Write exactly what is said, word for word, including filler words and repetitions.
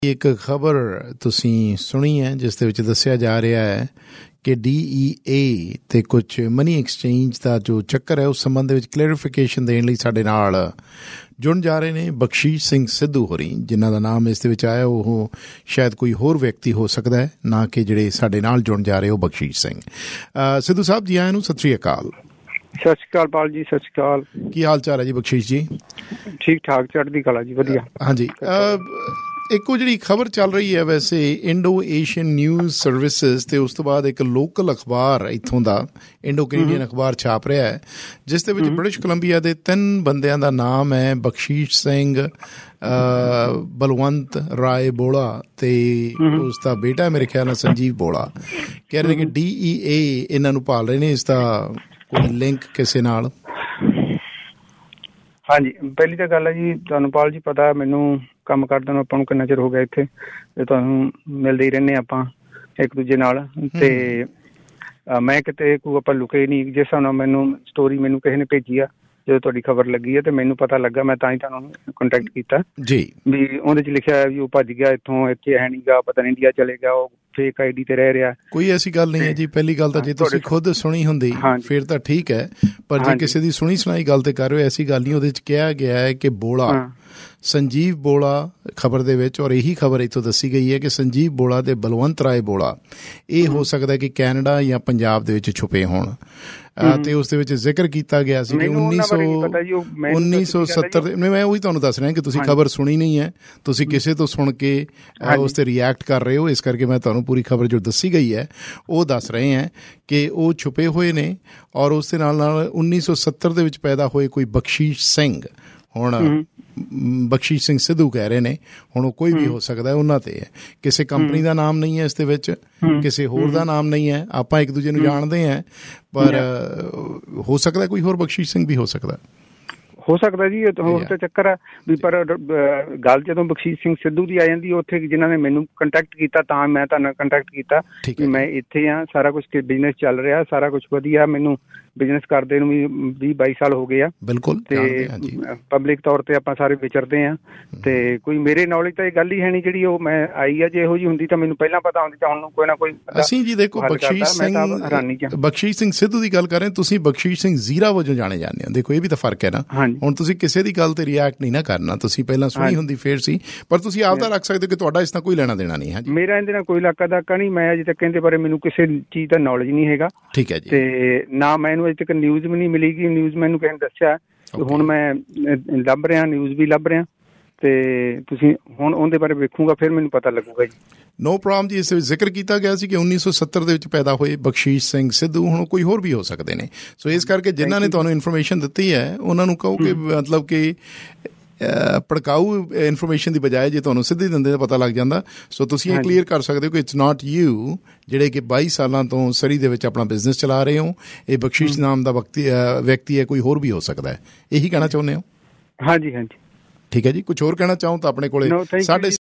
ਇੱਕ ਖਬਰ ਤੁਸੀਂ ਸੁਣੀ ਹੈ ਜਿਸ ਦੇ ਵਿੱਚ ਦੱਸਿਆ ਜਾ ਰਿਹਾ ਹੈ ਕਿ ਡੀ ਈ ਏ ਅਤੇ ਕੁਛ ਮਨੀ ਐਕਸਚੇਂਜ ਦਾ ਜੋ ਚੱਕਰ ਹੈ ਉਸ ਸੰਬੰਧ ਦੇ ਵਿੱਚ ਕਲੈਰੀਫਿਕੇਸ਼ਨ ਦੇਣ ਲਈ ਸਾਡੇ ਨਾਲ ਜੁੜਨ ਜਾ ਰਹੇ ਨੇ ਬਖਸ਼ੀਸ਼ ਸਿੰਘ ਸਿੱਧੂ ਹੋਰੀ, ਜਿਨ੍ਹਾਂ ਦਾ ਨਾਮ ਇਸ ਦੇ ਵਿੱਚ ਆਇਆ ਉਹ ਸ਼ਾਇਦ ਕੋਈ ਹੋਰ ਵਿਅਕਤੀ ਹੋ ਸਕਦਾ ਹੈ, ਨਾ ਕਿ ਜਿਹੜੇ ਸਾਡੇ ਨਾਲ ਜੁੜਨ ਜਾ ਰਹੇ ਉਹ ਬਖਸ਼ੀਸ਼ ਸਿੰਘ। ਸਿੱਧੂ ਸਾਹਿਬ ਜੀ ਆਇਆਂ ਨੂੰ ਸਤਿ ਸ਼੍ਰੀ ਅਕਾਲ। ਸਤਿ ਸ਼੍ਰੀ ਅਕਾਲ ਪਾਲ ਜੀ। ਸਤਿ ਸ਼੍ਰੀ ਅਕਾਲ। ਕੀ ਹਾਲ ਚਾਲ ਹੈ ਜੀ ਬਖਸ਼ੀਸ਼ ਜੀ? ਠੀਕ ਠਾਕ, ਚੜ੍ਹਦੀ ਕਲਾ ਜੀ, ਵਧੀਆ। ਹਾਂਜੀ, ਇੱਕ ਉਹ ਜਿਹੜੀ ਖਬਰ ਚੱਲ ਰਹੀ ਹੈ ਵੈਸੇ ਇੰਡੋ ਏਸ਼ੀਅਨ ਨਿਊਜ਼ ਸਰਵਿਸਿਜ਼ ਅਤੇ ਉਸ ਤੋਂ ਬਾਅਦ ਇੱਕ ਲੋਕਲ ਅਖਬਾਰ ਇੱਥੋਂ ਦਾ ਇੰਡੋ ਕੈਨੇਡੀਅਨ ਅਖਬਾਰ ਛਾਪ ਰਿਹਾ ਹੈ, ਜਿਸ ਦੇ ਵਿੱਚ ਬ੍ਰਿਟਿਸ਼ ਕੋਲੰਬੀਆ ਦੇ ਤਿੰਨ ਬੰਦਿਆਂ ਦਾ ਨਾਮ ਹੈ ਬਖਸ਼ੀਸ਼ ਸਿੰਘ, ਬਲਵੰਤ ਰਾਏ ਬੋਲਾ ਅਤੇ ਉਸ ਦਾ ਬੇਟਾ ਮੇਰੇ ਖਿਆਲ ਨਾਲ ਸੰਜੀਵ ਬੋਲਾ। ਕਹਿ ਰਹੇ ਨੇ ਕਿ ਡੀ ਈ ਏ ਇਹਨਾਂ ਨੂੰ ਭਾਲ ਰਹੇ ਨੇ, ਇਸ ਦਾ ਕੋਈ ਲਿੰਕ ਕਿਸੇ ਨਾਲ? ਹਾਂਜੀ, ਪਹਿਲੀ ਤਾਂ ਗੱਲ ਹੈ ਜੀ, ਤੁਹਾਨੂੰ ਪਾਲ ਜੀ ਪਤਾ ਮੈਨੂੰ ਕੰਮ ਕਰਦੇ ਨੂੰ ਆਪਾਂ ਨੂੰ ਕਿੰਨਾ ਚਿਰ ਹੋ ਗਿਆ ਇੱਥੇ, ਤੇ ਤੁਹਾਨੂੰ ਮਿਲਦੇ ਹੀ ਰਹਿੰਦੇ ਆਪਾਂ ਇੱਕ ਦੂਜੇ ਨਾਲ। ਤੇ ਮੈਂ ਕਿਤੇ ਕੋਈ ਆਪਾਂ ਲੁਕੇ ਨਹੀਂ, ਜਿਸ ਹਿਸਾਬ ਨਾਲ ਮੈਨੂੰ ਸਟੋਰੀ ਮੈਨੂੰ ਕਿਸੇ ਨੇ ਭੇਜੀ ਆ, ਜਦੋਂ ਤੁਹਾਡੀ ਖਬਰ ਲੱਗੀ ਹੈ ਤੇ ਮੈਨੂੰ ਪਤਾ ਲੱਗਾ, ਮੈਂ ਤਾਂ ਹੀ ਤੁਹਾਨੂੰ ਕੰਟੈਕਟ ਕੀਤਾ ਜੀ। ਵੀ ਉਹਦੇ 'ਚ ਲਿਖਿਆ ਵੀ ਉਹ ਭੱਜ ਗਿਆ ਇੱਥੋਂ, ਇੱਥੇ ਹੈ ਨੀ ਗਾ, ਪਤਾ ਨੀ ਇੰਡੀਆ ਚਲੇ ਗਿਆ, ਉਹ ਫੇਕ ਆਈ ਡੀ ਤੇ ਰਹਿ ਰਿਹਾ। ਕੋਈ ਐਸੀ ਗੱਲ ਨਹੀਂ ਹੈ ਜੀ। ਪਹਿਲੀ ਗੱਲ ਤਾਂ ਜੇ ਤੁਸੀਂ ਖੁਦ ਸੁਣੀ ਹੁੰਦੀ ਫਿਰ ਤਾਂ ਠੀਕ ਹੈ, ਪਰ ਜੇ ਕਿਸੇ ਦੀ ਸੁਣੀ ਸੁਣਾਈ ਗੱਲ ਤੇ ਕਰ ਰਹੇ ਹੋ, ਐਸੀ ਗੱਲ ਨਹੀਂ। ਉਹਦੇ 'ਚ ਕਿਹਾ ਗਿਆ ਹੈ ਕਿ ਬੋਲਾ, ਸੰਜੀਵ ਬੋਲਾ ਖਬਰ ਦੇ ਵਿੱਚ, ਔਰ ਇਹੀ ਖਬਰ ਇੱਥੋਂ ਦੱਸੀ ਗਈ ਹੈ ਕਿ ਸੰਜੀਵ ਬੋਲਾ ਤੇ ਬਲਵੰਤ ਰਾਏ ਬੋਲਾ ਇਹ ਹੋ ਸਕਦਾ ਕਿ ਕੈਨੇਡਾ ਜਾਂ ਪੰਜਾਬ ਦੇ ਵਿੱਚ ਛੁਪੇ ਹੋਣ। ਤੇ ਉਸ ਦੇ ਵਿੱਚ ਜ਼ਿਕਰ ਕੀਤਾ ਗਿਆ ਸੀ ਕਿ ਉੱਨੀ ਸੌ ਉੱਨੀ ਸੌ ਸੱਤਰ ਮੈਂ ਉਹੀ ਤੁਹਾਨੂੰ ਦੱਸ ਰਿਹਾ ਕਿ ਤੁਸੀਂ ਖਬਰ ਸੁਣੀ ਨਹੀਂ ਹੈ, ਤੁਸੀਂ ਕਿਸੇ ਤੋਂ ਸੁਣ ਕੇ ਉਸ ਤੇ ਰਿਐਕਟ ਕਰ ਰਹੇ ਹੋ, ਇਸ ਕਰਕੇ ਮੈਂ ਤੁਹਾਨੂੰ ਪੂਰੀ ਖਬਰ ਜੋ ਦੱਸੀ ਗਈ ਹੈ ਉਹ ਦੱਸ ਰਹੇ ਹਾਂ ਕਿ ਉਹ ਛੁਪੇ ਹੋਏ ਨੇ। ਔਰ ਉਸ ਦੇ ਨਾਲ ਨਾਲ ਉੱਨੀ ਸੌ ਸੱਤਰ ਦੇ ਵਿੱਚ ਪੈਦਾ ਹੋਏ ਕੋਈ ਬਖਸ਼ੀਸ਼ ਸਿੰਘ, ਹੁਣ ਬਖਸ਼ੀਸ਼ ਸਿੰਘ ਸਿੱਧੂ ਕਹਿ ਰਹੇ ਨੇ, ਹੁਣ ਉਹ ਕੋਈ ਵੀ ਹੋ ਸਕਦਾ, ਉਹਨਾਂ ਤੇ ਹੈ। ਕਿਸੇ ਕੰਪਨੀ ਦਾ ਨਾਮ ਨਹੀਂ ਹੈ ਇਸ ਦੇ ਵਿੱਚ, ਕਿਸੇ ਹੋਰ ਦਾ ਨਾਮ ਨਹੀਂ ਹੈ। ਆਪਾਂ ਇੱਕ ਦੂਜੇ ਨੂੰ ਜਾਣਦੇ ਹਾਂ, ਪਰ ਹੋ ਸਕਦਾ ਕੋਈ ਹੋਰ ਬਖਸ਼ੀਸ਼ ਸਿੰਘ ਵੀ ਹੋ ਸਕਦਾ ਹੋ ਸਕਦਾ ਜੀ। ਹੋਰ ਤਾਂ ਚੱਕਰ ਆ ਵੀ, ਪਰ ਗੱਲ ਜਦੋਂ ਬਖਸ਼ੀਸ਼ ਸਿੰਘ ਸਿੱਧੂ ਦੀ ਆ ਜਾਂਦੀ, ਉੱਥੇ ਜਿਨ੍ਹਾਂ ਨੇ ਮੈਨੂੰ ਕੰਟੈਕਟ ਕੀਤਾ ਤਾਂ ਮੈਂ ਤੁਹਾਨੂੰ ਕੰਟੈਕਟ ਕੀਤਾ ਵੀ ਮੈਂ ਇੱਥੇ ਹਾਂ, ਸਾਰਾ ਕੁਛ ਬਿਜ਼ਨਸ ਚੱਲ ਰਿਹਾ, ਸਾਰਾ ਕੁਛ ਵਧੀਆ, ਮੈਨੂੰ ਬਿਜ਼ਨਸ ਕਰਦੇ ਨੂੰ ਵੀ ਵੀਹ ਬਾਈ ਸਾਲ ਹੋ ਗਏ ਆ। ਬਿਲਕੁਲ। ਤੇ ਪਬਲਿਕ ਤੌਰ ਤੇ ਆਪਾਂ ਸਾਰੇ ਵਿਚਰਦੇ ਹਾਂ, ਤੇ ਕੋਈ ਮੇਰੇ ਨੌਲੇਜ ਤਾਂ ਇਹ ਗੱਲ ਹੀ ਹੈ ਨਹੀਂ ਜਿਹੜੀ ਉਹ ਮੈਂ ਆਈ ਆ। ਜੇ ਇਹੋ ਜਿਹੀ ਹੁੰਦੀ ਤਾਂ ਮੈਨੂੰ ਪਹਿਲਾਂ ਪਤਾ ਹੁੰਦੀ, ਤਾਂ ਹੁਣ ਕੋਈ ਨਾ ਕੋਈ ਅਸੀਂ ਜੀ ਦੇਖੋ ਬਖਸ਼ੀਸ਼ ਸਿੰਘ ਬਖਸ਼ੀਸ਼ ਸਿੰਘ ਸਿੱਧੂ ਦੀ ਗੱਲ ਕਰ ਰਹੇ, ਤੁਸੀਂ ਬਖਸ਼ੀਸ਼ ਸਿੰਘ ਜ਼ੀਰਾ ਵਜੋਂ ਜਾਣੇ ਜਾਂਦੇ ਹੋ। ਦੇਖੋ ਇਹ ਵੀ ਤਾਂ ਫਰਕ ਹੈ ਨਾ। ਹੁਣ ਤੁਸੀਂ ਕਿਸੇ ਦੀ ਗੱਲ ਤੇ ਰਿਐਕਟ ਨਹੀਂ ਨਾ ਕਰਨਾ, ਤੁਸੀਂ ਪਹਿਲਾਂ ਸੁਣੀ ਹੁੰਦੀ ਫੇਰ ਸੀ, ਪਰ ਤੁਸੀਂ ਆਪਦਾ ਰੱਖ ਸਕਦੇ ਹੋ ਕਿ ਤੁਹਾਡਾ ਇਸ ਨਾਲ ਕੋਈ ਲੈਣਾ ਦੇਣਾ ਨਹੀਂ ਹੈ। ਮੇਰਾ ਇਹਦੇ ਨਾਲ ਕੋਈ ਇਲਾਕਾ ਦਾਕਾ ਨਹੀਂ, ਮੈਂ ਅਜੇ ਤੱਕ ਇਹਦੇ ਬਾਰੇ ਮੈਨੂੰ ਕਿਸੇ ਚੀਜ਼ ਦਾ ਨੌਲੇਜ ਨਹੀਂ ਹੈਗਾ। ਠੀਕ ਹੈ ਜੀ। ਤੇ ਨਾ ਮੈਨੂੰ ਅਜੇ ਤੱਕ ਨਿਊਜ਼ ਵੀ ਨਹੀਂ ਮਿਲੇਗੀ, ਨਿਊਜ਼ ਮੈਨੂੰ ਕਿਸੇ ਨੇ ਦੱਸਿਆ, ਹੁਣ ਮੈਂ ਲੱਭ ਰਿਹਾ, ਨਿਊਜ਼ ਵੀ ਲੱਭ ਰਿਹਾ, ਤੇ ਤੁਸੀਂ ਹੁਣ ਉਹਦੇ ਬਾਰੇ ਵੇਖੂਗਾ ਫਿਰ ਮੈਨੂੰ ਪਤਾ ਲੱਗੂਗਾ ਜੀ। ਨੋ ਪ੍ਰੋਬਲਮ ਜੀ। ਇਸ ਵਿੱਚ ਜ਼ਿਕਰ ਕੀਤਾ ਗਿਆ ਸੀ ਕਿ ਉੱਨੀ ਸੌ ਸੱਤਰ ਦੇ ਵਿੱਚ ਪੈਦਾ ਹੋਏ ਬਖਸ਼ੀਸ਼ ਸਿੰਘ ਸਿੱਧੂ, ਹੁਣ ਕੋਈ ਹੋਰ ਵੀ ਹੋ ਸਕਦੇ ਨੇ। ਸੋ ਇਸ ਕਰਕੇ ਜਿਨ੍ਹਾਂ ਨੇ ਤੁਹਾਨੂੰ ਇਨਫੋਰਮੇਸ਼ਨ ਦਿੱਤੀ ਹੈ ਉਹਨਾਂ ਨੂੰ ਕਹੋ ਕਿ ਮਤਲਬ ਕਿ ਭੜਕਾਊ ਇਨਫੋਰਮੇਸ਼ਨ ਦੀ ਬਜਾਏ ਜੇ ਤੁਹਾਨੂੰ ਸਿੱਧੀ ਦਿੰਦੇ ਤਾਂ ਪਤਾ ਲੱਗ ਜਾਂਦਾ। ਸੋ ਤੁਸੀਂ ਇਹ ਕਲੀਅਰ ਕਰ ਸਕਦੇ ਹੋ ਕਿ ਇਟਸ ਨਾਟ ਯੂ, ਜਿਹੜੇ ਕਿ ਬਾਈ ਸਾਲਾਂ ਤੋਂ ਸਰੀ ਦੇ ਵਿੱਚ ਆਪਣਾ ਬਿਜ਼ਨਸ ਚਲਾ ਰਹੇ ਹੋ। ਇਹ ਬਖਸ਼ੀਸ਼ ਨਾਮ ਦਾ ਵਕਤੀ ਵਿਅਕਤੀ ਹੈ, ਕੋਈ ਹੋਰ ਵੀ ਹੋ ਸਕਦਾ ਹੈ। ਇਹੀ ਕਹਿਣਾ ਚਾਹੁੰਦੇ ਹੋ? ਹਾਂਜੀ ਹਾਂਜੀ, ਠੀਕ ਹੈ ਜੀ। ਕੁਛ ਹੋਰ ਕਹਿਣਾ ਚਾਹੋ ਤਾਂ ਆਪਣੇ ਕੋਲੇ ਸਾਡੇ